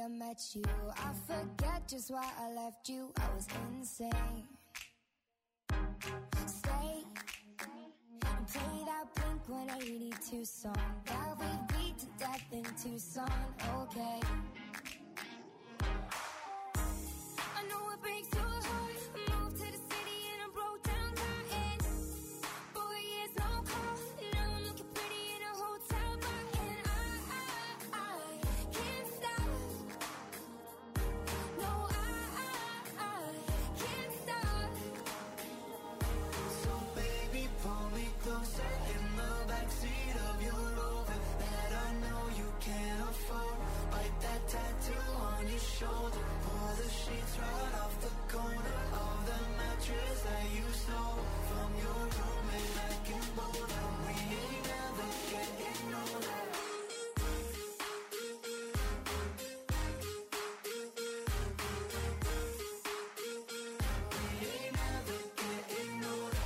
met you. I forget just why I left you. I was insane. Stay and play that Blink-182 song that we beat to death in Tucson. Okay. I know it breaks your heart. I moved to the city and I broke down crying. 4 years, no call. Now I'm looking pretty in a hotel bar. And I can't stop. No, I can't stop. So baby, pull me closer in the backseat of your Rover that I know you can't afford. Bite that tattoo on your shoulder. Pull the sheets right off the corner of the mattress that you stole from your roommate back in Boulder. We ain't never getting older. We ain't never getting older.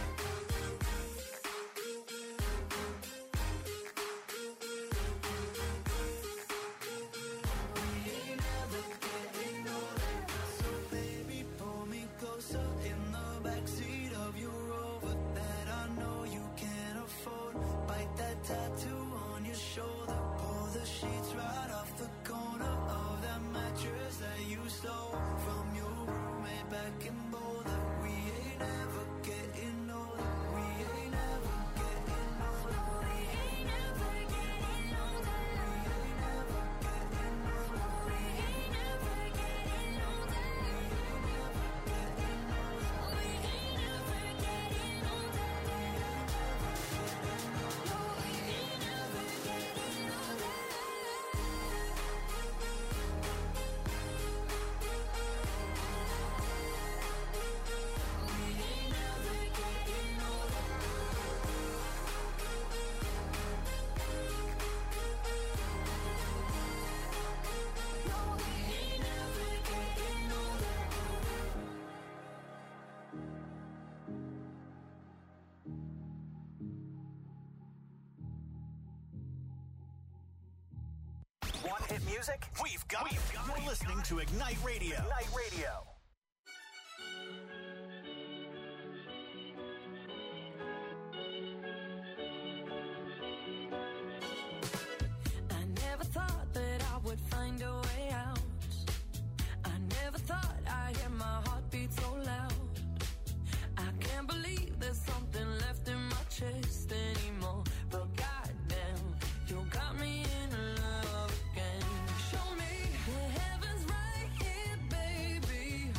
We ain't never getting older. So baby, pull me closer in the backseat of your Rover that I know you can't afford. Bite that tattoo on your shoulder. Pull the sheets right off the corner of that mattress that you stole from your roommate back in Boulder. We ain't never getting older. We ain't never getting older. We ain't never getting older. We ain't never getting older. We ain't never getting older. We ain't never getting older. No, we ain't never getting older. We ain't never getting older. No, we ain't never getting older. Want hit music? We've got it. You're listening to Ignite Radio. Ignite Radio. I never thought that I would find a way out. I never thought I'd hear my heartbeat so loud. I can't believe there's something left in my chest anymore. But goddamn, you got me in love again. Show me the heavens right here, baby.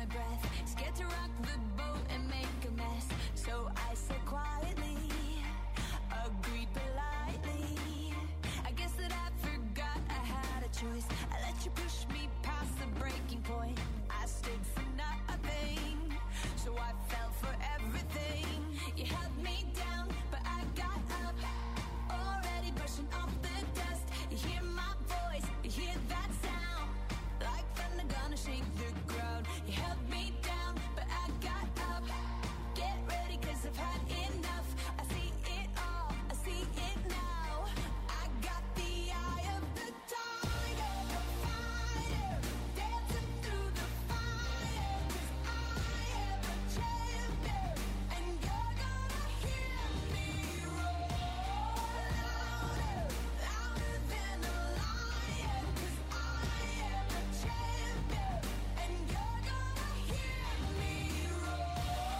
breath. Scared to rock the boat and make a mess. So I said quietly, agreed politely. I guess that I forgot I had a choice. I let you push me past the breaking point. I stood for nothing, so I fell for everything. You held me down, but I got up, already brushing off the dust. You hear my voice, you hear that sound, like thunder gonna shake the ground. You held me down, but I got up. Get ready, 'cause I've had enough. I see it all, I see it now. I got the eye of the tiger, the fighter, dancing through the fire. 'Cause I am a champion, and you're gonna hear me roar louder, louder than a lion. 'Cause I am a champion, and you're gonna hear me roar.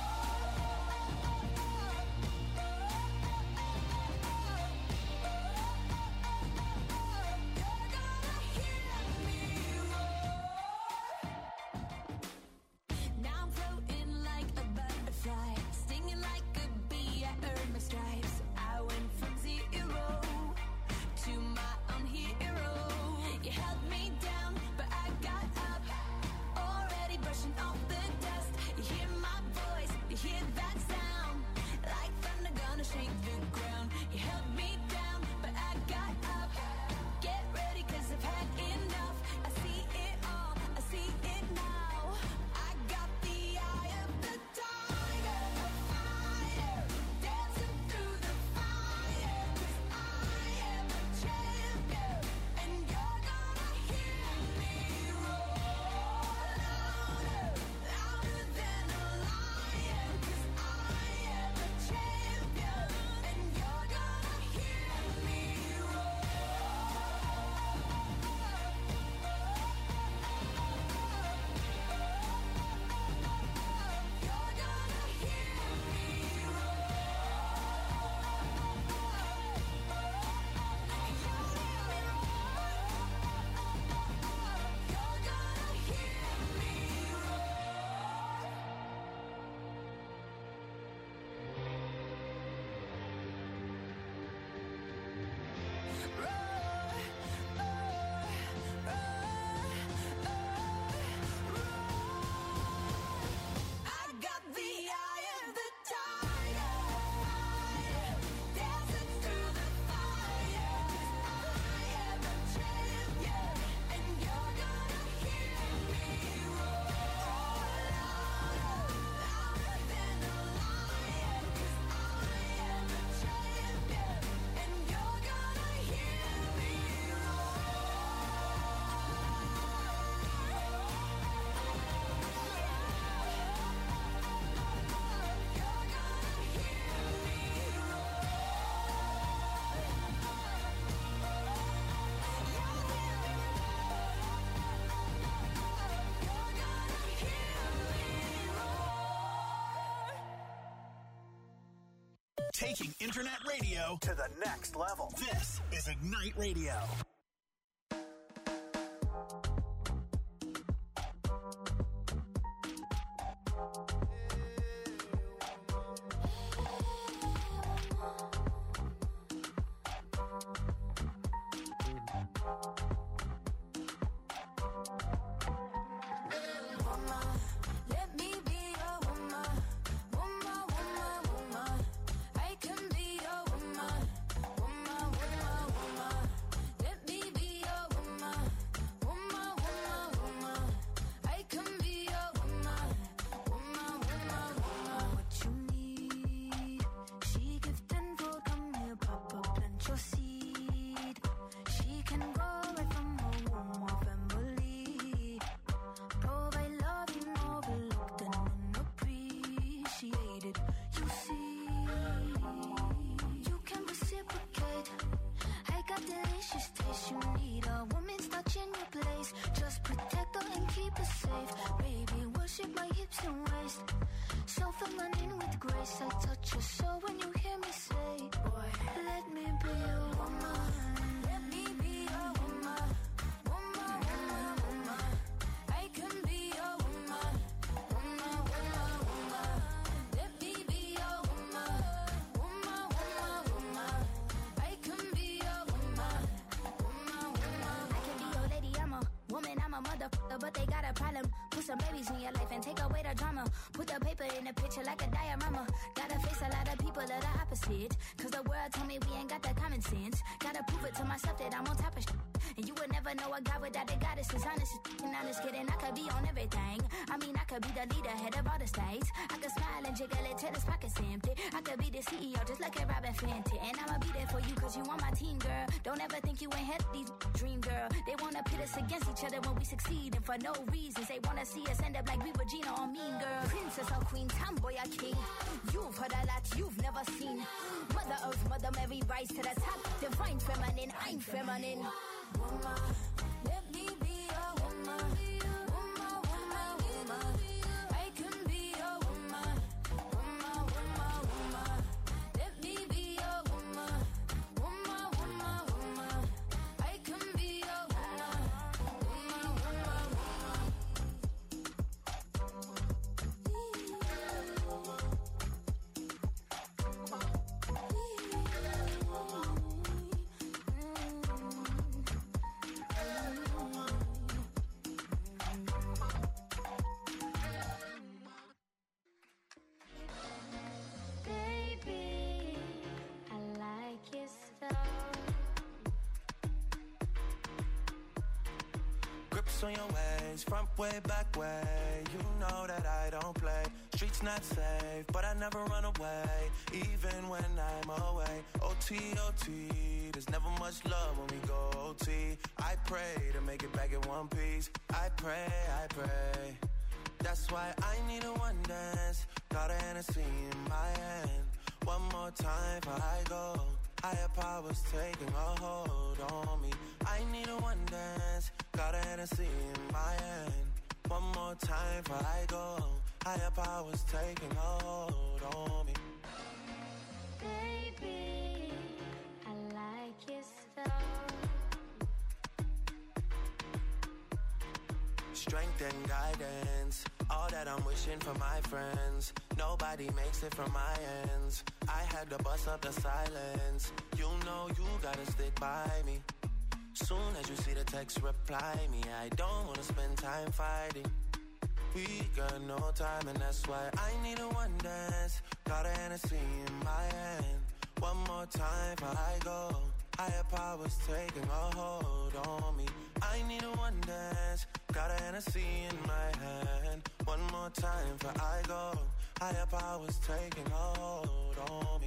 Now I'm floating like a butterfly, stinging like a bee. I earned my stripes. I went from zero to my own hero. You held me down, but I got up, already brushing off the dust. You hear my voice, you hear that sound, like thunder gonna shake the ground. You held me down, but I got up. Get ready, 'cause I've had enough. I see it all, I see it now. I got the eye of the tiger, the fighter, dancing through the fire. 'Cause I am a champion, and you're gonna hear me roar louder, louder than a lion. 'Cause I am a champion, and you're gonna hear me roar. You're gonna hear me I got the eye of the tiger, fighter, dancing through the fire. 'Cause I am a champion, and you're gonna hear me roar louder, louder than a lion. 'Cause I am a champion, and you're gonna hear me Taking internet radio to the next level. This is Ignite Radio. Let me be your woman, woman, woman, woman. I can be your woman, woman, woman, woman. Let me be your woman, woman, woman, woman. I can be your woman, woman, woman, woman. What you need, she give tenfold. Come here, Papa, plant your seed. She can grow right from her womb or family. Provide love you overlooked and unappreciated. You see, you can reciprocate. I got delicious taste. You need a woman's touch in your place. Just protect her and keep her safe. Baby, worship my hips and waist. So feminine with grace. I touch your soul when you hear me say, boy, let me be your woman. Let me be your woman. Woman, woman, woman. I can be your woman. some babies in your life and take away the drama. Put the paper in the picture like a diorama. Gotta face a lot of people that are opposite. Cause the world told me we ain't got that common sense. Gotta prove it to myself that I'm on top of shit. And you would never know a guy without a goddess is honest. And I'm just kidding, I could be on everything. I mean, I could be the leader, head of all the states. I could smile and jiggle it till his pockets empty. I could be the CEO just like a Robin Fenty. And I'ma be there for you cause you on my team, girl. Don't ever think you ain't had these dream, girl. They wanna pit us against each other when we succeed. And for no reasons, they wanna see us end up like we Regina or Mean Girl. Princess or queen, tomboy or king. You've heard a lot you've never seen. Mother Earth, Mother Mary, rise to the top. Divine feminine, I'm feminine. Woman, let me be a woman. Woman, woman, woman. I can be a woman. Woman, woman, woman. Let me be a woman. Woman, woman, woman. I can be a woman. Woman, woman, baby, I like your stuff. Grips on your ways, front way, back way. You know that I don't play. Streets not safe, but I never run away, even when I'm away. OT, OT, there's never much love when we go OT. I pray to make it back in one piece. I pray, I pray. That's why I need a one dance. Got a Hennessy in my hand. One more time before I go. Higher powers taking a hold on me. I need a one dance. Got a Hennessy in my hand. One more time before I go. Higher powers taking a hold on me. Baby, I like your stuff. Strength and guidance, all that I'm wishing for my friends. Nobody makes it from my ends. I had to bust up the silence. You know you gotta stick by me. Soon as you see the text, reply me. I don't wanna spend time fighting. We got no time and that's why I need a one dance. Got a Hennessy in my hand. One more time before I go. Higher powers taking a hold on me. I need a one dance. Got a Hennessy in my hand. One more time before I go. Higher powers taking a hold on me.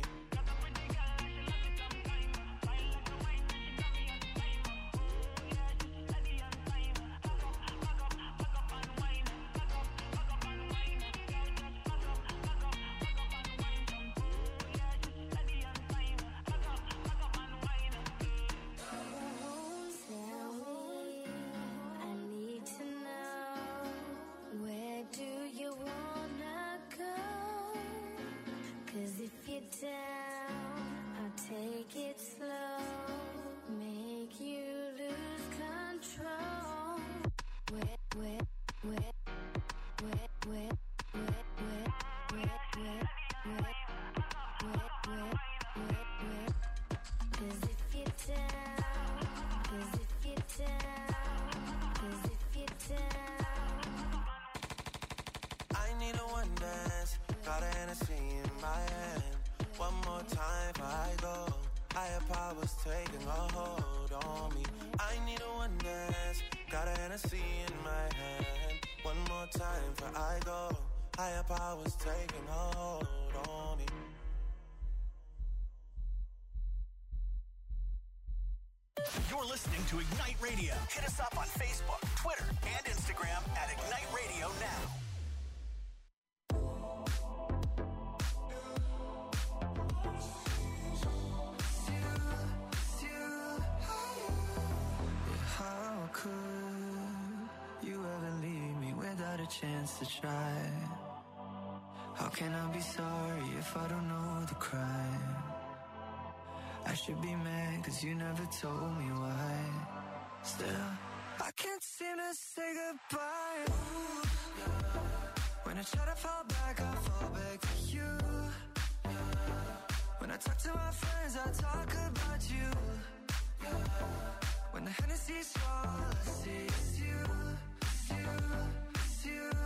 Down, I'll take it slow, make you lose control. Wet, wet, wet, wet, wet, wet, wet, wet, wet, wet, wet, wet, wet, wet. 'Cause if you're down, 'cause if you're down, 'cause if you're down. I need a one dance, got a Hennessy in my hand. One more time before I go. Higher powers taking a hold on me. I need a one dance. Got a Hennessy in my hand. One more time before I go. Higher powers taking a hold on me. You're listening to Ignite Radio. Hit us up on Facebook, Twitter, and Instagram at Ignite Radio Now. How could you ever leave me without a chance to try? How can I be sorry if I don't know the crime? I should be mad 'cause you never told me why. Still, I can't seem to say goodbye. Ooh, yeah. When I try to fall back, I fall back to you. Yeah. When I talk to my friends, I talk about you. Yeah. When the Hennessy's all I see is you, it's you, it's you.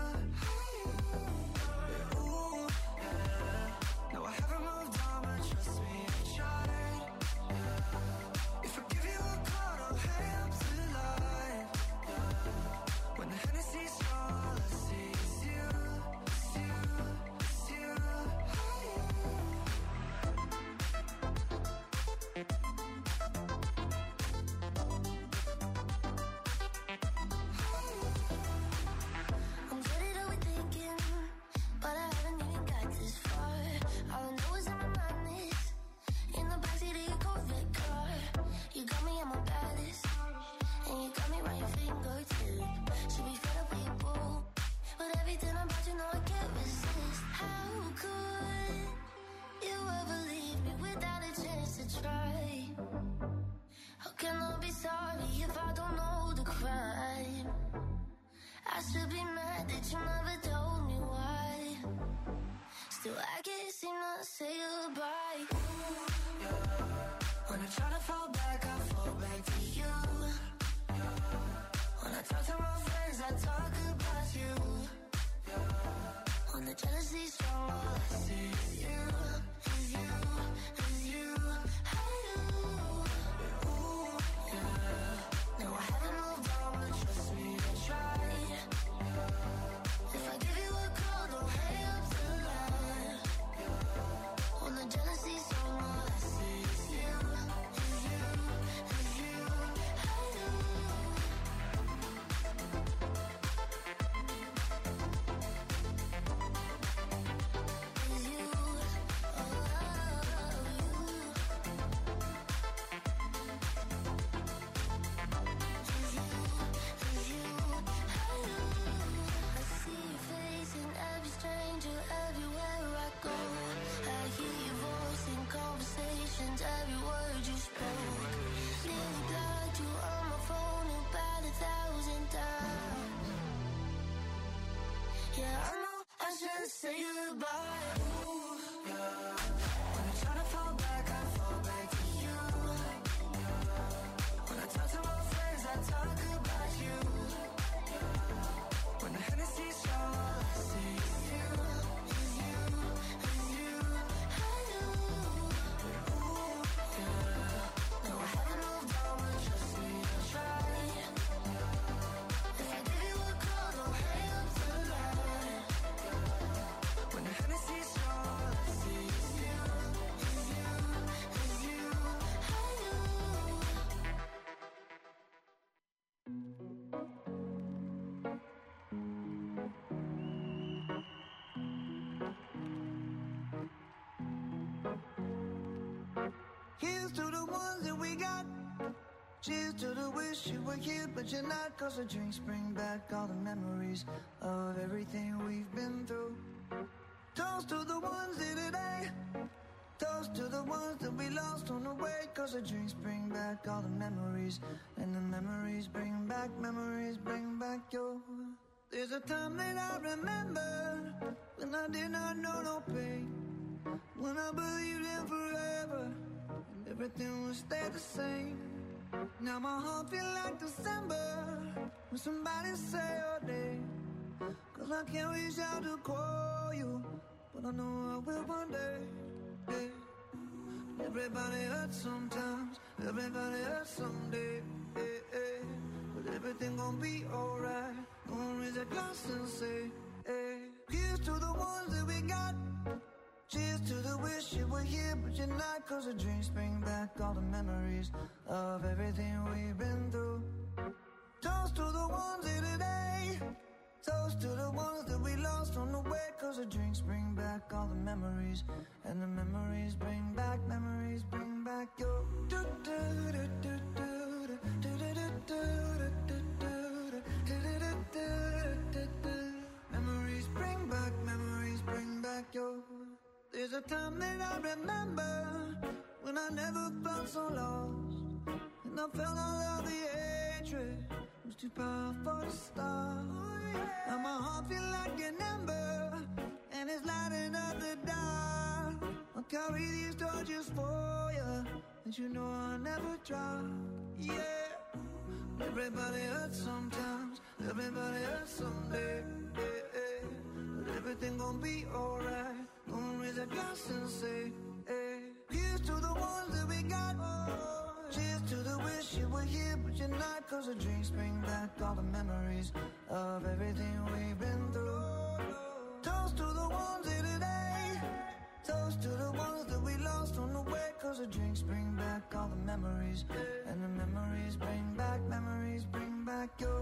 not say goodbye. When I try to fall back, I fall back to you. When I talk to my friends, I talk about you. When the jealousy's strong, all I see is you, is you, is you. I do. Ooh, yeah. No, I haven't moved on, but trust me, I tried. If I give you a call, don't hang up the line. When the jealousy's strong, all I see is you, is you, is you. I do. Is you, oh, is you, I do. I see your face in every stranger, everywhere I go. I hear your voice in conversations, every word you spoke. Nearly blocked you on my phone about 1,000 times. Yeah, I know I should say goodbye. Ooh, yeah. When I try to fall back, I fall back to you. When I talk to my friends, I talk about you. When the Hennessy's strong, all I see is you. Is you, is you, I do. Ooh, yeah. No, I haven't moved on, but trust me, I tried. If I give you a call, don't hang up the line. When the Hennessy's strong, all I see is you. Is you, is you, I do. Here's to the ones that we got. Cheers to the wish you were here, but you're not. 'Cause the drinks bring back all the memories of everything we've been through. Toast to the ones here today. Toast to the ones that we lost on the way. 'Cause the drinks bring back all the memories. And the memories bring back your. There's a time that I remember when I did not know no pain. When I believed in forever and everything would stay the same. Now my heart feel like December when somebody say your name. 'Cause I can't reach out to call you, but I know I will one day. Yeah. Everybody hurts sometimes, everybody hurts someday. Yeah, yeah. But everything gon' be alright. Gonna raise a glass and say, hey. Here's to the ones that we got. Cheers to the wish you were here, but you're not. 'Cause the drinks bring back all the memories of everything we've been through. Toast to the ones here today. Toast to the ones that we lost on the way. 'Cause the drinks bring back all the memories. And the memories bring back your. Memories bring back your. There's a time that I remember when I never felt so lost. And I felt all of the hatred was too powerful to stop. Now my heart feel like an ember and it's lighting up the dark. I'll carry these torches for you, and you know I'll never drop. Yeah. Everybody hurts sometimes, everybody hurts someday. Yeah, yeah. But everything gon' be alright. Gonna raise a glass and say, hey. Here's to the ones that we got. Cheers to the wish you were here, but you're not. 'Cause the drinks bring back all the memories of everything we've been through. Toast to the ones here today. Toast to the ones that we lost on the way. 'Cause the drinks bring back all the memories. And the memories bring back your.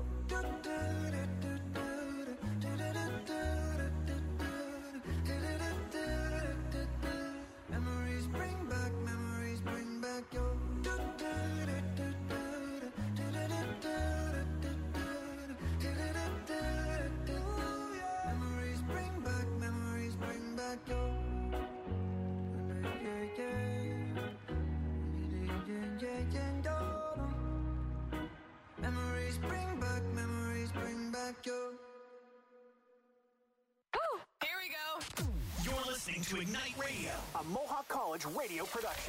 Memories bring back your. Memories bring back your. Memories bring back listening to Ignite Radio, a Mohawk College radio production.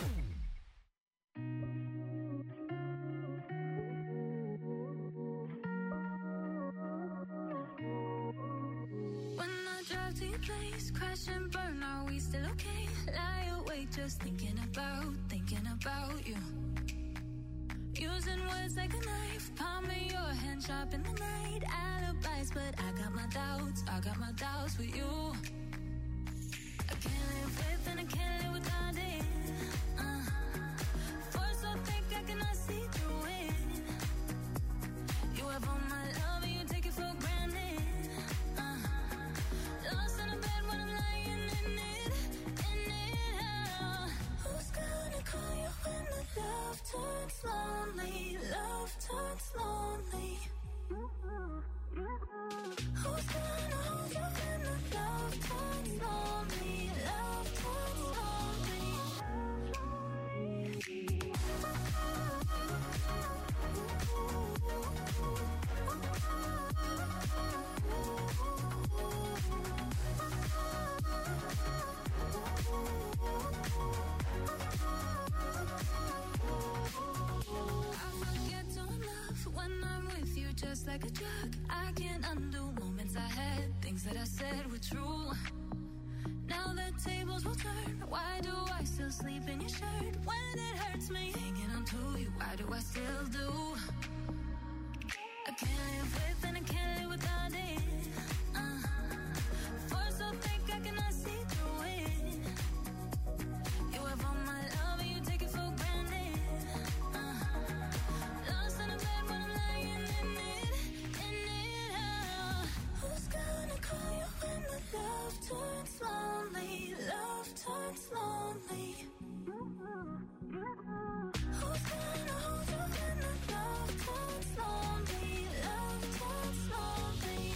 When I drive to your place, crash and burn, are we still okay? Lie awake just thinking about you. Using words like a knife, palm in your hand, sharp in the night. Alibis, but I got my doubts with you. I can't live with and I can't live without it. Force so thick I cannot see through it. You have all my love and you take it for granted. Lost in a bed when I'm lying in it. Who's gonna call you when the love turns lonely? Love turns lonely. Who's gonna hold you when the love turns lonely? Love turns lonely. When I'm with you, just like a drug, I can't undo moments I had. Things that I said were true. Now the tables will turn. Why do I still sleep in your shirt when it hurts me? Hanging on to you, why do I still do? I can't live with and I can't live without it. Force so thick I cannot see through it. You have all my love and you take it for granted. Lost in a bed when I'm lying in it. Who's gonna call you when the love turns lonely? Love turns lonely. Who's gonna hold you when the love turns lonely? Love turns lonely.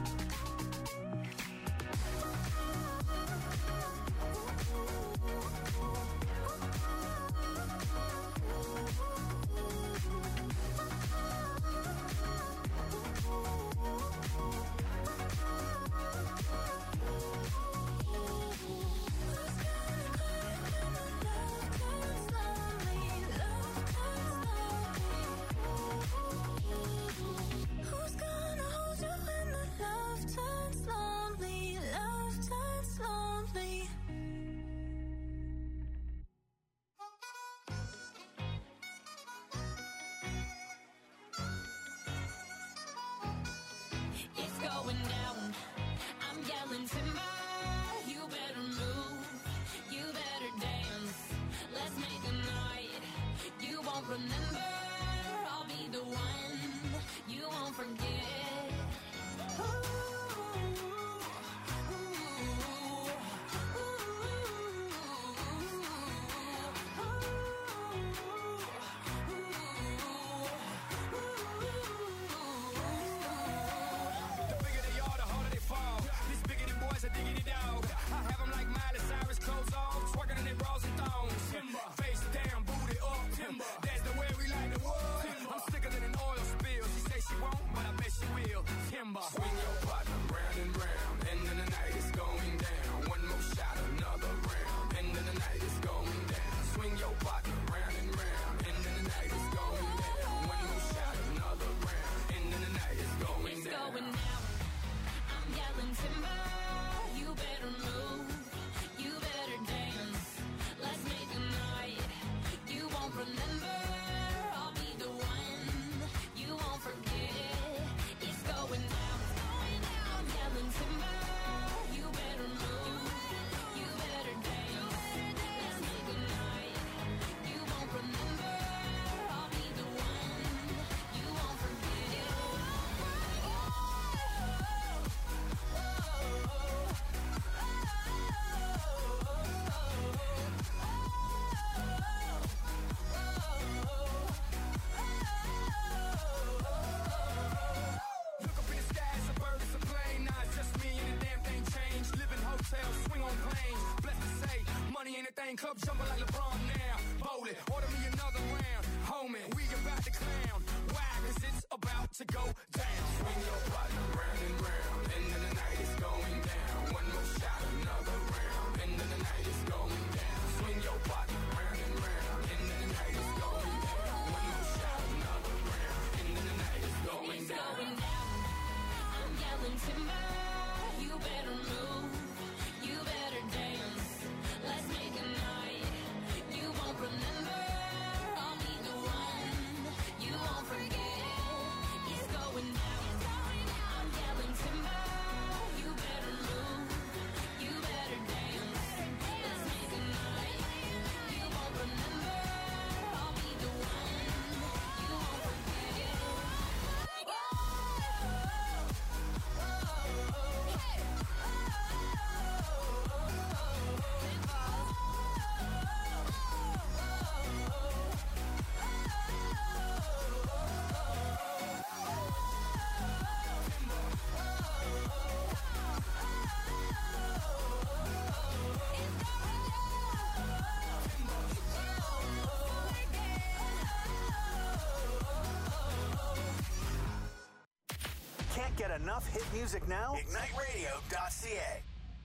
Who's gonna hold you when the love turns lonely? Love turns lonely. It's going down. I'm yelling timber. You better move. You better dance. Let's make a night you won't remember. I'll be the one you won't forget. The bigger they are, the harder they fall. These biggity boys are diggity dog. I have them like Miley Cyrus, clothes off, twerking in their bras and thongs. Face down, booty up. That's the way we like the wood. I'm sicker than an oil spill. She say she won't, but I bet she will. Timber. Swing your partner round and round. End of the night is going down. One more shot, another round. End of the night is going down. Swing your partner round and round. End of the night is going down. One more shot, another round. End of the night is going It's down. going down. I'm yelling timber. You better move. You better dance. Let's make a night you won't remember. I'll be the one you won't forget. It's going down. I'm yelling timber. You better move. You better dance. Let's make a night you won't remember. I'll be the one you won't forget. Look up in the sky, it's a bird, it's a plane. Nah, it's just me and the damn thing changed. Live in hotels, swing on planes. Blessed to say, money ain't a thing. Club jumping like LeBron now. Bowl it, order me another round. Homie, we about to clown. Why? 'Cause it's about to go down. Swing your partner round and round. End of the night is going down. One more shot, another round. End of get enough hit music now? IgniteRadio.ca.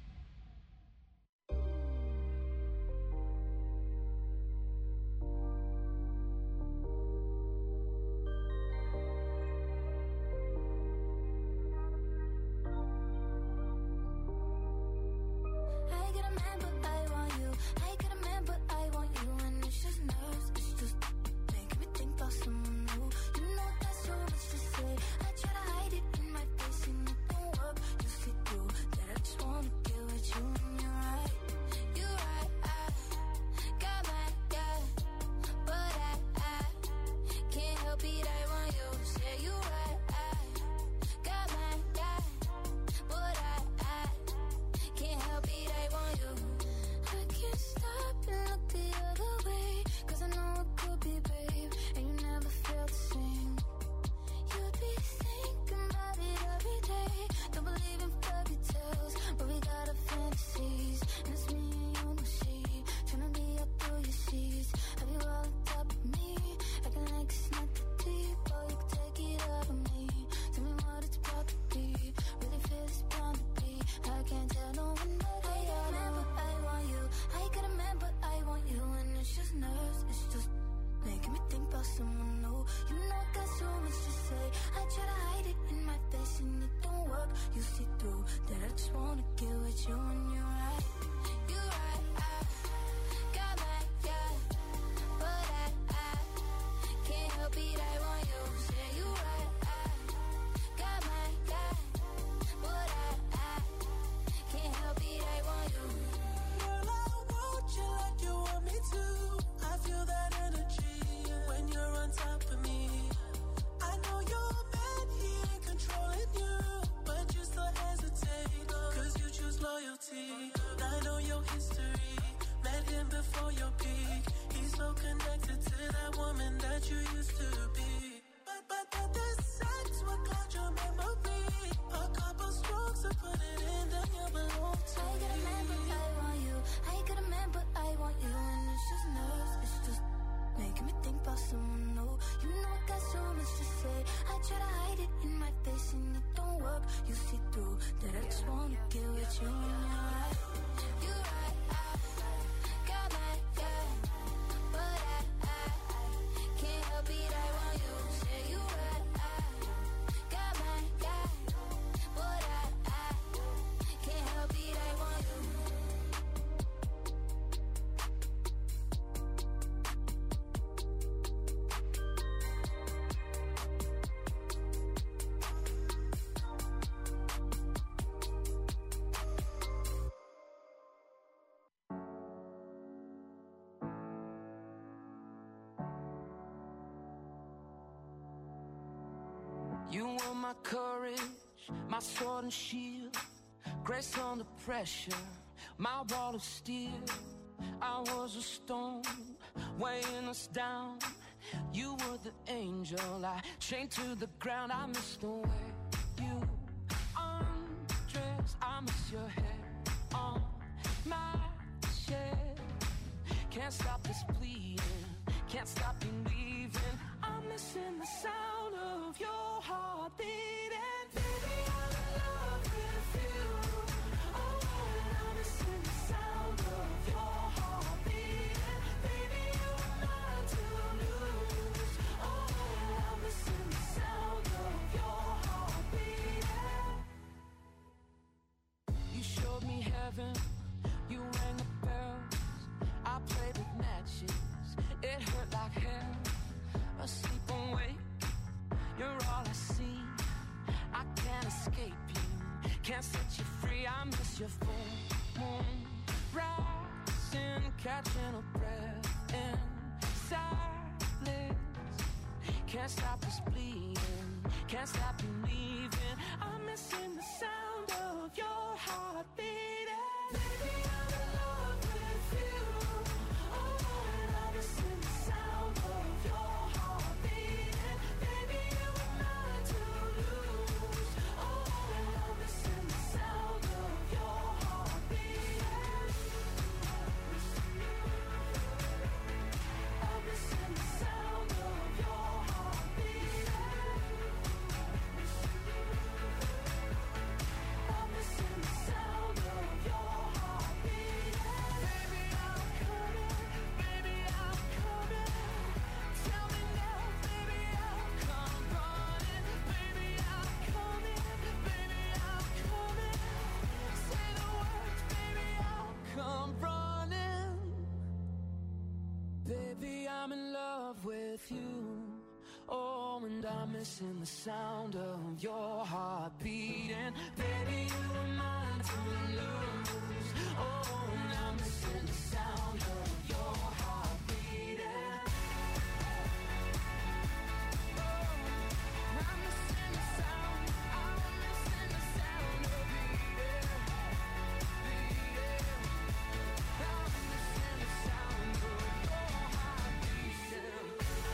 You were my courage, my sword and shield, grace under pressure, my wall of steel. I was a stone, weighing us down. You were the angel, I chained to the ground. I miss the way you undress, I miss your hair on my shed. Can't stop this bleeding, can't stop believing. I'm missing the sound of your heart beating. Baby, I'm in love with you. Oh, and I'm missing the sound of your heart beating. Baby, you are mine to lose. Oh, and I'm missing the sound of your heart beating. You showed me heaven, you rang the bells. I played with matches, it hurt like hell. Asleep awake, you're all I see. I can't escape you, can't set you free. I miss your full moon rising, catching a breath in silence. Can't stop this bleeding, can't stop believing. I'm missing the sound of your heart beating. Baby, I'm in love with you. Oh, and I'm missing the sound of your heart beating. Baby, you are mine to lose. Oh, and I'm missing the sound of your heart beating. I'm missing the sound of your heart beating. with you. Oh, and I'm missing the sound of your heart beating. Baby, you were mine to lose. Oh, and I'm missing the sound of your heart beating. Oh, I'm missing the sound. I'm missing the sound of beating. I'm missing the sound of your heart beating.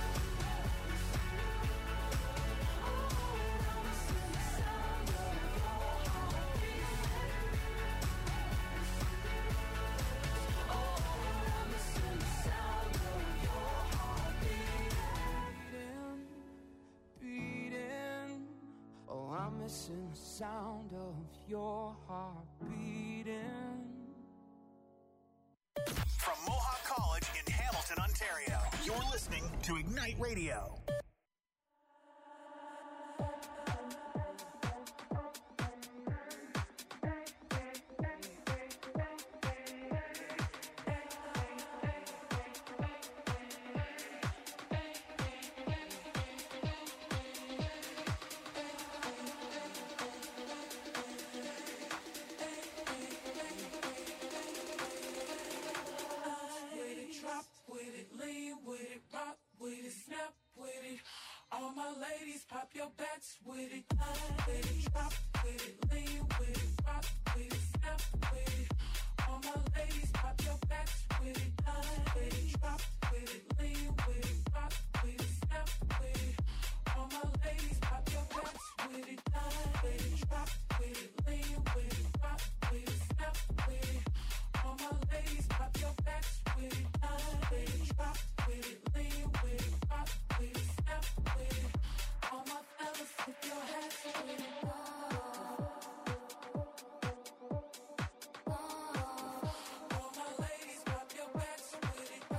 Missing the sound of your heart beating. From Mohawk College in Hamilton, Ontario, you're listening to Ignite Radio. All my ladies, pop your backs with it. With it, drop with it, lean with it, rock with it, snap with it. All my ladies, pop your backs with it. With it, drop with it, lean with it, rock with it, snap with it. All my ladies, pop your backs with it. With it, drop with it, lean with it, rock with it, snap with it. All my ladies, pop your backs with it. With it, drop with it, lean with it, rock with it, snap with it. All my fellas, put your hands with it. All my ladies, pop your backs with it.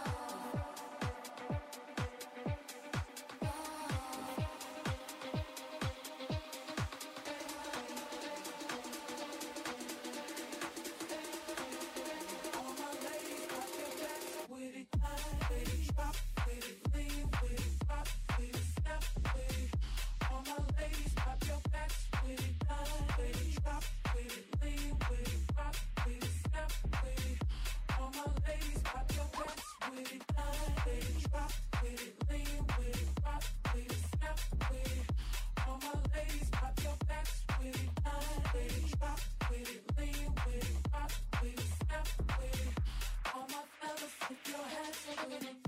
All my ladies, pop your backs with it. With it, drop with it, lean with it, rock with it, snap with it. All my ladies, pop your backs with it. With it, drop with it, lean with it, rock with it, snap with it. All my ladies, pop your backs with it. With it, drop with it, lean with it, rock with it, snap with it. All my ladies, pop your backs with it. With it, drop with it, lean with it, rock with it, snap with it. All my fellas, put your hands with it.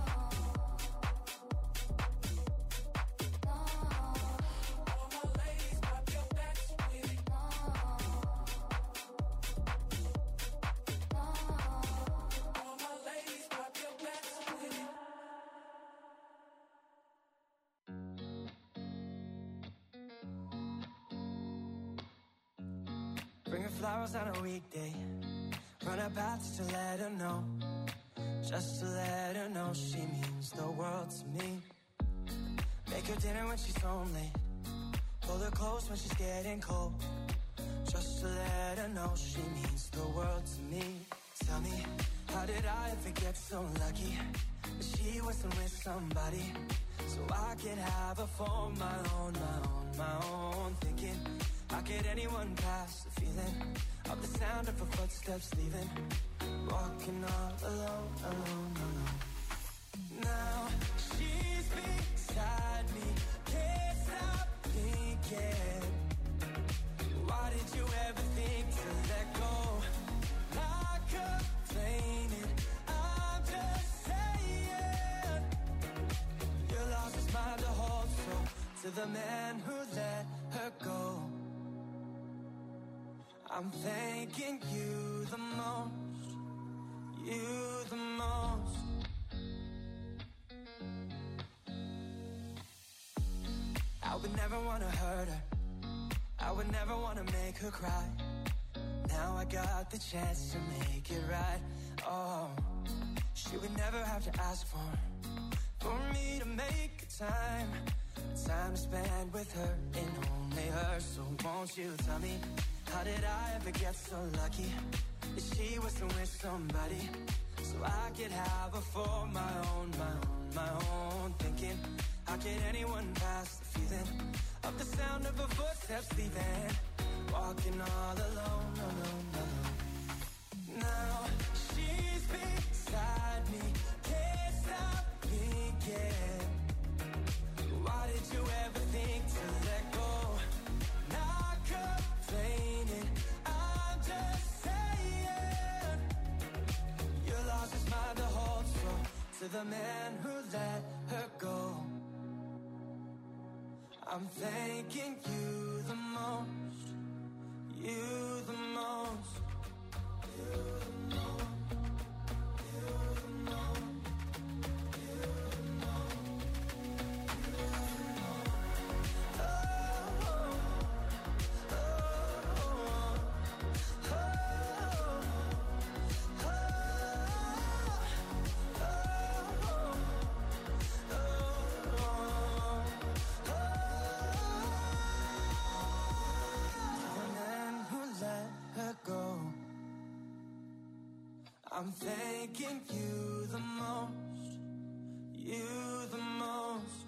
All my ladies, pop your backs with it. All my ladies, pop your backs with it. Bring her flowers on a weekday. Run her paths to let her know. Just to let her know she means the world to me. Make her dinner when she's home late. Pull her close when she's getting cold. Just to let her know she means the world to me. Tell me, how did I ever get so lucky that she wasn't with somebody so I could have her for my own, my own. Thinking, how could anyone pass the feeling of the sound of her footsteps leaving? Walking all alone, alone, alone. Now she's beside me, can't stop thinking. Why did you ever think to let go? Not complaining, I'm just saying. Your loss is mine to hold, so to the man who let her go, I'm thanking you the most, you the most. I would never want to hurt her, I would never want to make her cry. Now I got the chance to make it right. Oh, she would never have to ask for me to make time to spend with her and only her. So won't you tell me, how did I ever get so lucky that she wasn't with somebody so I could have her for my own. Thinking, how can anyone pass the feeling of the sound of her footsteps leaving? Walking all alone. Now she's beside me, can't stop thinking. Why did you ever think to let go? Not complaining, I'm just saying. Your loss is mine to hold, so to the man who let her go, I'm thanking you the most. You the most. You the most. You the most. You the most. I'm thanking you the most. You the most.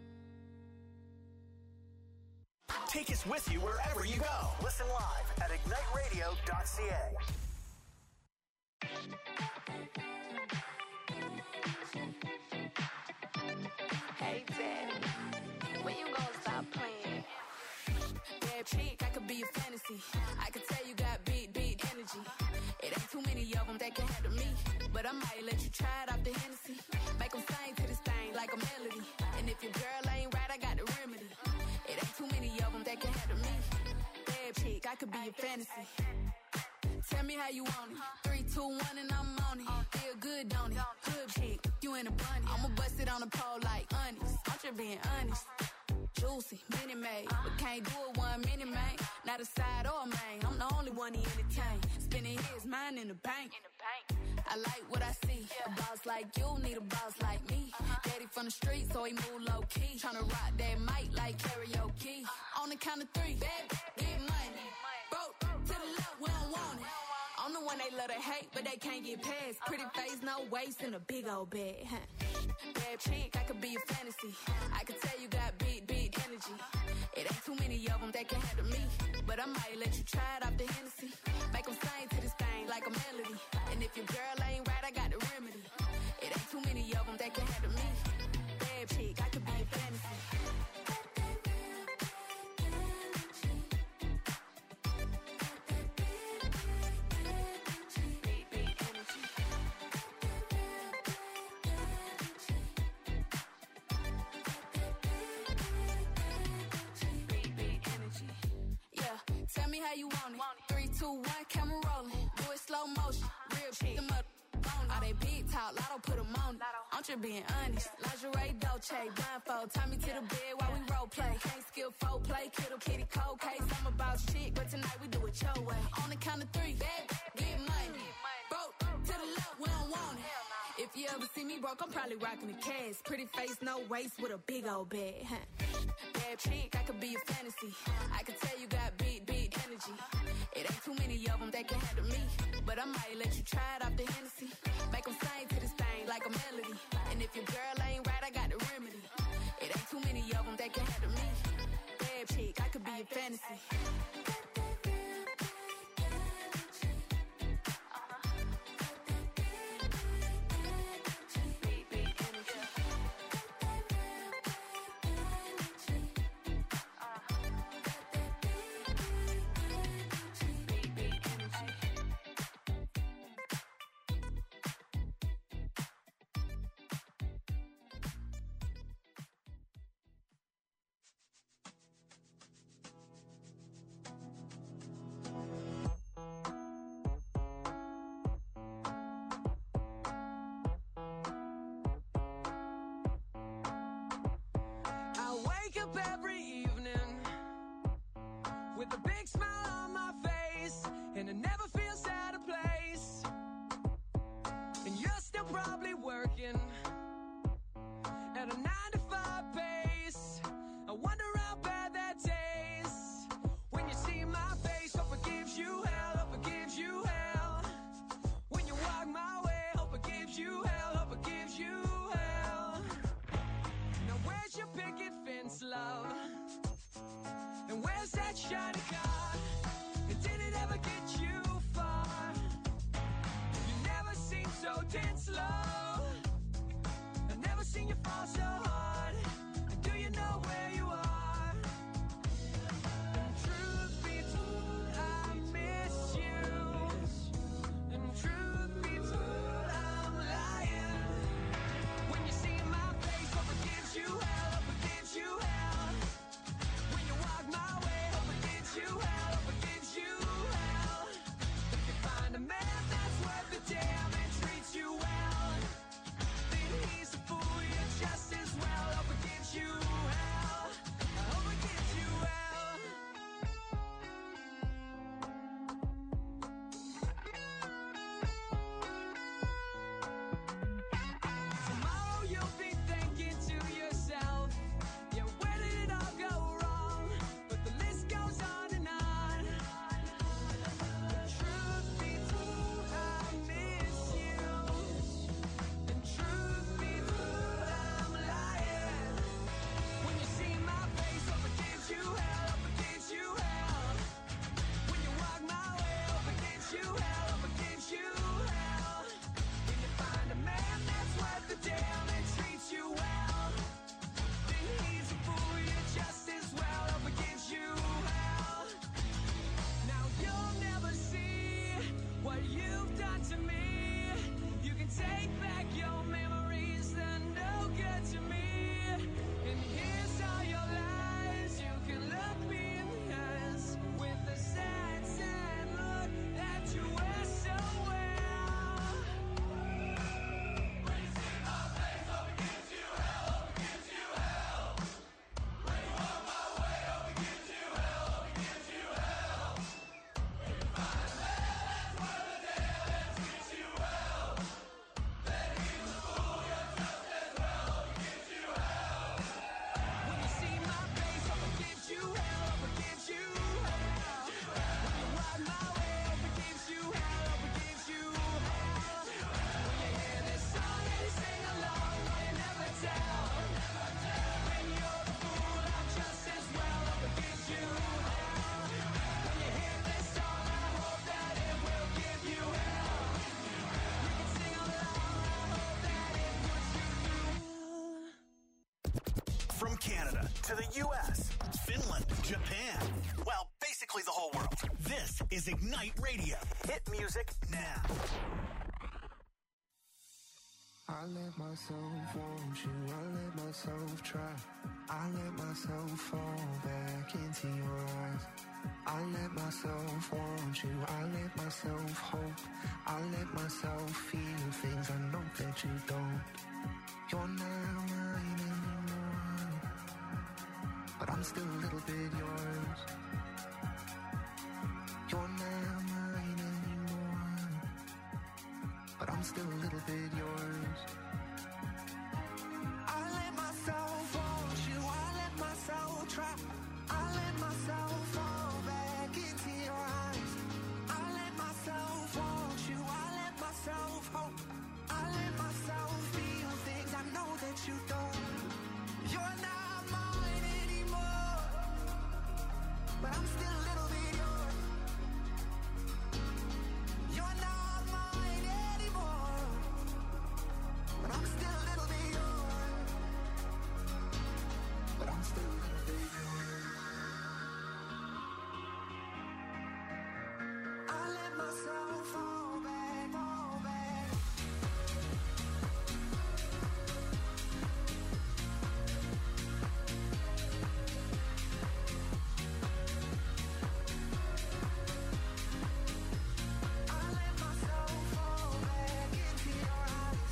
Take us with you wherever you go. Listen live at igniteradio.ca. Hey, Daddy, when you gonna stop playing? Bad chick, I could be a fantasy. I could tell you got big energy. It ain't too many of them that can handle me, but I might let you try it off the Hennessy. Make them sing to this thing like a melody. And if your girl ain't right, I got the remedy. It ain't too many of them that can handle me. Bad chick, I could be your fantasy. Tell me how you want it. 3, 2, 1 and I'm on it. Feel good, don't it? Hood chick, you in a bunny. I'ma bust it on the pole like honest. I'm just being honest. Juicy, mini made, but can't do it 1 minute, man. Not a side or a main. I'm the only one he entertain. Spending his mind in the bank. I like what I see. A boss like you need a boss like me. Daddy from the street, so he move low key. Tryna rock that mic like karaoke. On the count of 3, bad, get money. Broke to the left, we don't want it. I'm the one they love to hate, but they can't get past. Pretty face, no waist, and a big old bag. Bad chick, I could be a fantasy. I could tell you got big energy. It ain't too many of them that can handle me, but I might let you try it off the Hennessy. Make them sing to this thing like a melody. And if your girl ain't right, I got the remedy. It ain't too many of them that can handle me. Bad chick, I could be a fantasy. Tell me how you want it. 3, 2, 1, camera rolling. Do it slow motion. Real shit. Them up on all they big talk. Lotto put them on it. I'm just being honest. Lingerie, Dolce, blindfold. Tie me to the bed while we role play. Can't skill folk play. Kiddo, kitty, cold case. I'm a boss chick, but tonight we do it your way. On the count of 3, bad, get money. Broke to the left, we don't want it. If you ever see me broke, I'm probably rocking the cash. Pretty face, no waist, with a big old bag. Bad chick, I could be a fantasy. I could tell you got big energy. It ain't too many of them that can handle me, but I might let you try it off the Hennessy. Make them sing to this thing like a melody. And if your girl ain't right, I got the remedy. It ain't too many of them that can handle me. Bad chick, I could be a fantasy. Every evening with a big smile on my face, and it never feels out of place. And you're still probably working at a 9-to-5 pace. I wonder how bad that tastes when you see my face. Hope it gives you hell, hope it gives you hell. When you walk my way, hope it gives to the U.S., Finland, Japan. Well, basically the whole world. This is Ignite Radio. Hit music now. I let myself want you, I let myself try. I let myself fall back into your eyes. I let myself want you, I let myself hope. I let myself feel things I know that you don't. You're not mine anymore, but I'm still a little bit yours. You're not mine anymore, but I'm still a little bit yours. I let myself want you, I let myself try. I let myself fall back into your eyes. I let myself want you, I let myself hope. I let myself feel things I know that you don't. You're not mine anymore, but I'm still a little bit yours. You're not mine anymore, but I'm still a little bit yours. But I'm still a little bit yours. I let myself fall back, fall back. I let myself fall back into your eyes.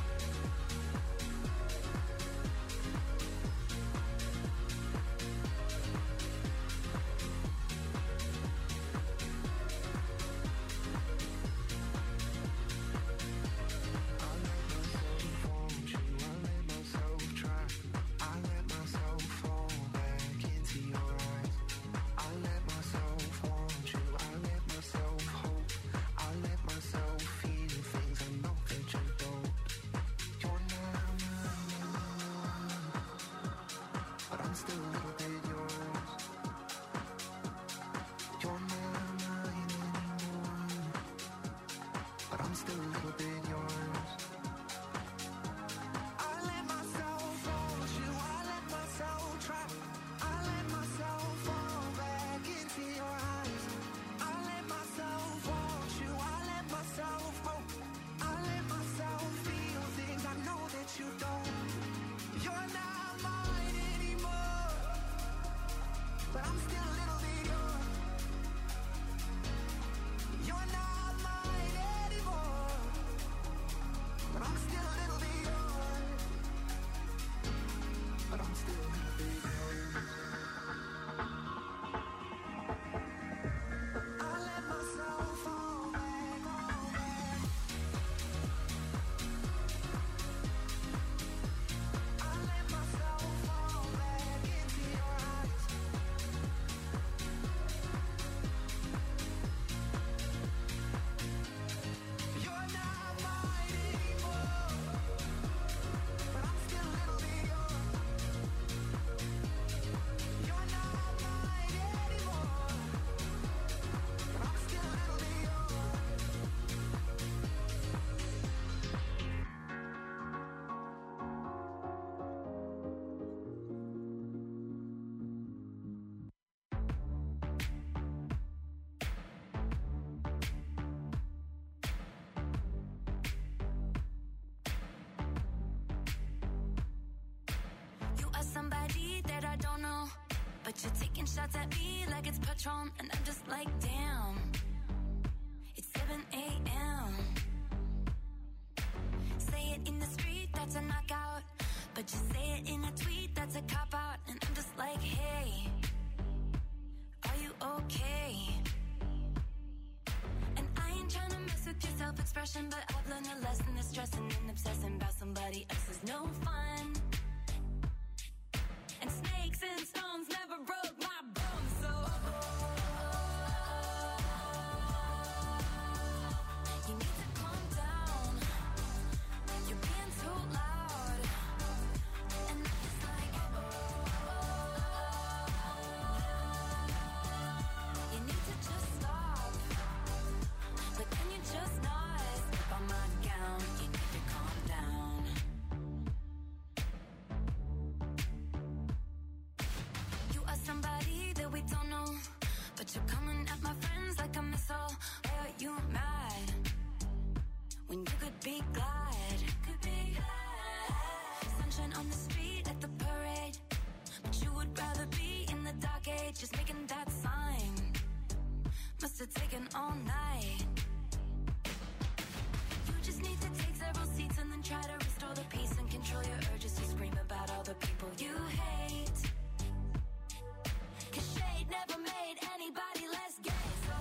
I let myself want you, I let myself try. I let myself fall back into your eyes. I let myself want you, I let myself hope. I let myself feel things I know that you don't. You're not mine anymore, but I'm still a little bit yours. You're not mine anymore, but I'm still a little bit yours. I let myself want you, I let myself try. I let myself fall back into your eyes. I let myself want you, I let myself hope. I let myself feel things I know that you don't. You're not mine anymore, but I'm still a little bit yours. You're not mine anymore, but I'm still a little bit yours. But I'm still a little bit yours. I let myself fall back, fall back. I let myself fall back into your eyes. You're not mine anymore, but I'm still a little bit yours. You're not mine anymore, but I'm still a little bit yours. You are somebody that I don't know, but you're taking shots at me like it's Patron, and I'm just like, damn. It's 7 a.m. Say it in the street, that's a knockout, but you say it in a tweet, that's a cop out, and I'm just like, hey, are you okay? And I ain't trying to mess with your self-expression, but I've learned a lesson that stressing and obsessing about somebody else is no fun. And snakes and stones never broke my bones, so you need to calm down. You're being too loud, and I'm just like, you need to just stop. But can you just not step on my gown? You need to calm down. be glad. Sunshine on the street at the parade, but you would rather be in the dark age, just making that sign. Must have taken all night. You just need to take several seats and then try to restore the peace and control your urges to scream about all the people you hate. 'Cause shade never made anybody less gay. So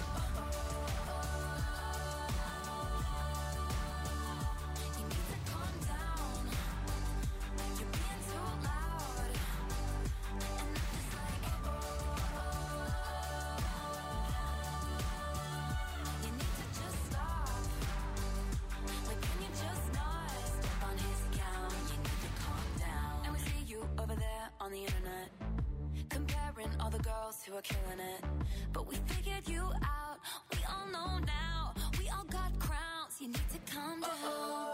you need to calm down. You're being too loud. And I'm just like, you need to just stop. Like, can you just not step on his gown? You need to calm down. And we see you over there on the internet, comparing all the girls who are killing it. But we figured you out. We all know now. We all got crowns. You need to calm down.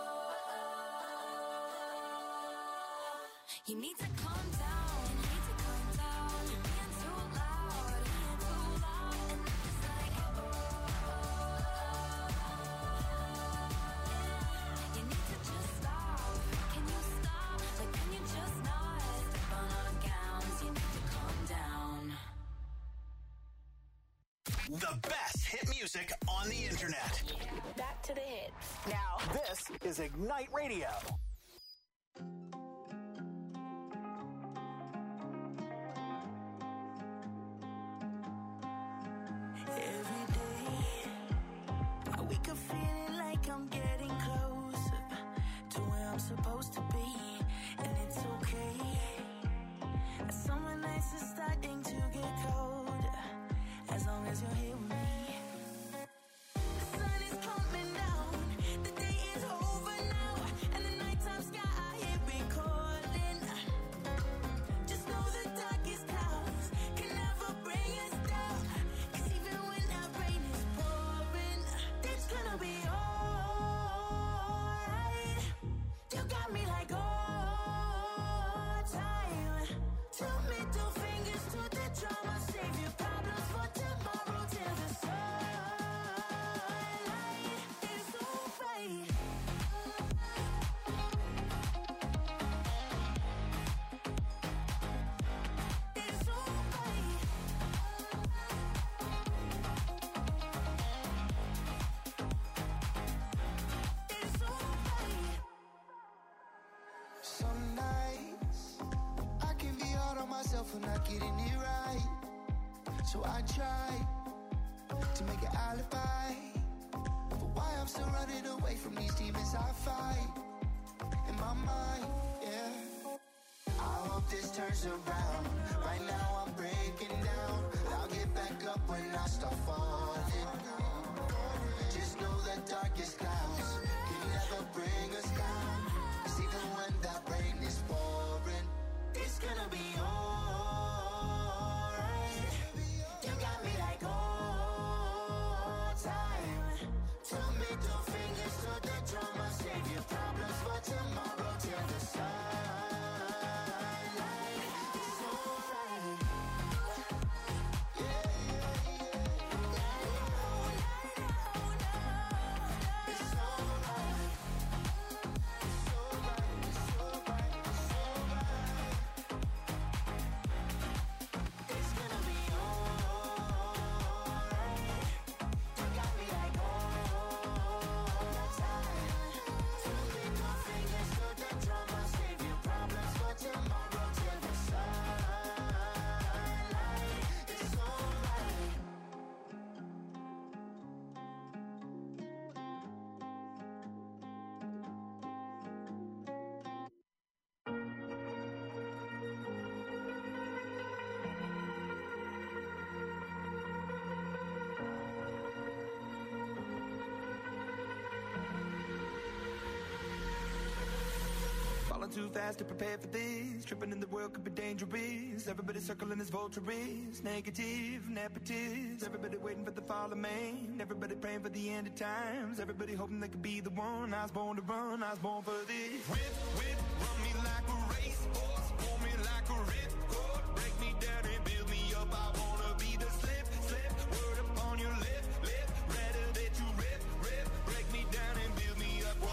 You need to calm down. You need to calm down. You're being too loud. Being too loud. And I'm just like, you need to just stop. Can you stop? Like, can you just not step on our gowns? You need to calm down. The best hit music on the internet. Back to the hits. Now, this is Ignite Radio. Every day, I wake up feeling like I'm getting closer to where I'm supposed to be, and it's okay. Summer nights are starting to get colder, as long as you're here with me. The sun is coming down, the day is over now, and the nighttime sky here be calling. Just know the darkest clouds can never bring us down, 'cause even when that rain is pouring, it's gonna be alright. You got me like all time. Two middle fingers to the drama, save your problems for tomorrow till the sunlight is alright. It's alright. It's alright. Some nights I can be hard on myself for not getting it right. So I try to make an alibi for why I'm still running away from these demons I fight in my mind, yeah. I hope this turns around. Right now I'm breaking down. I'll get back up when I start falling. Just know the darkest clouds can never bring us down. 'Cause even when that rain is pouring, it's gonna be alright. You got me like all time. Two middle fingers to the drama, save your problems for tomorrow till the sunlight. It's alright. Yeah, yeah, yeah. It's alright. It's alright. It's alright. It's alright. It's gonna be alright. You got me like all time. Two middle fingers to the drama, save your problems for tomorrow till the sunlight. It's alright. Falling too fast to prepare for this. Tripping in the world could be dangerous. Everybody circling as vultures. Negative, nepotist. Everybody waiting for the fall of man. Everybody praying for the end of times. Everybody hoping they could be the one. I was born to run, I was born for this. Whip, whip, run me like a racehorse. Pull me like a ripcord. Break me down and build me up. I wanna be the slip, slip. Word upon your lip, lip. Rather that you rip, rip. Break me down and build me up.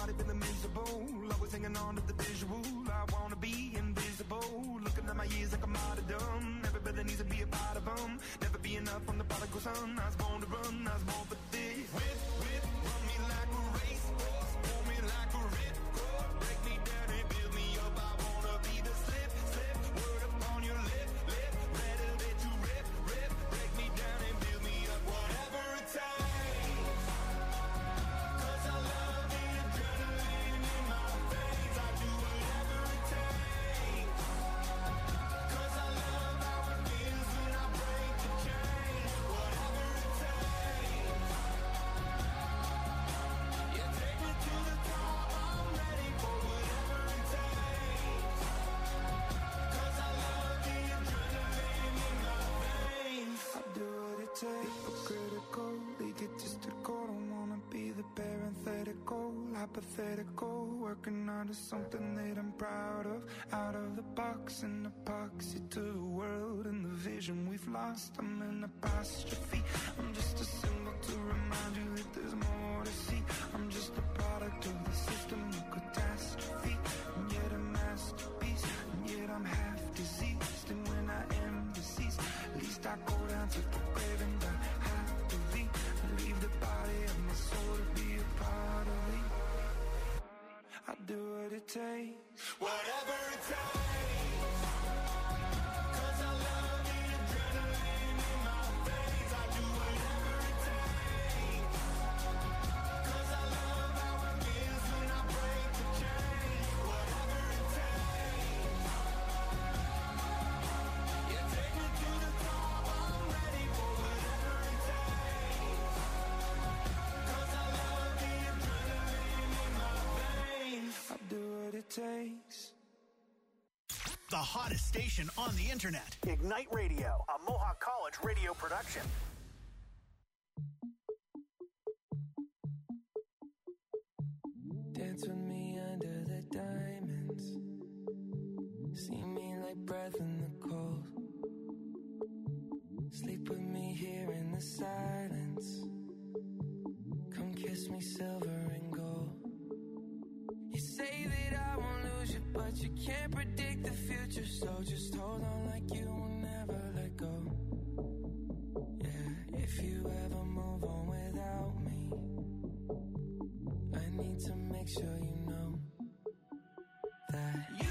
body feeling miserable. Always hanging on to the visual. I wanna be invisible. Looking at my years like I'm out of dumb. Everybody needs to be a part of them. Never be enough from the prodigal son. I was born to run, I was born for this. Whip, run me like a racehorse. Pull me like a ripcord. Break me down and build me up. I wanna be the slip. Word upon your lip. Better that you rip. Break me down and build me up. Whatever it takes. 'Cause I love the adrenaline in my veins. I do whatever it takes. 'Cause I love how it feels when I break the chains. Whatever it takes. You take me to the top. I'm ready for whatever it takes. 'Cause I love the adrenaline in my veins. I do what it takes, but critical, egotistical. Don't wanna be the parenthetical, hypothetical. Working on to something that I'm proud of. Out of the box, an epoxy to the world and the vision we've lost. I'm an apostrophe. I'm just a symbol to remind you that there's more to see. I'm just a product of the system of catastrophe, and yet a masterpiece, and yet I'm half diseased. And when I am deceased, at least I go down to the grave and die happily. Leave the body of my soul to be a part of me. I do what it takes. Whatever it takes. 'Cause I love the adrenaline in my veins. I do whatever it takes. 'Cause I love how it feels when I break the chains. Whatever it takes. You take me to the top. I'm ready for whatever it takes. 'Cause I love the adrenaline in my veins. I do what it takes. The hottest station on the internet. Ignite Radio, a Mohawk College radio production. Dance with me under the diamonds. See me like breath in the cold. Sleep with me here in the silence. Come kiss me silver and gold. You say that I won't lose you, but you can't predict the future. So just hold on like you will never let go. Yeah, if you ever move on without me, I need to make sure you know that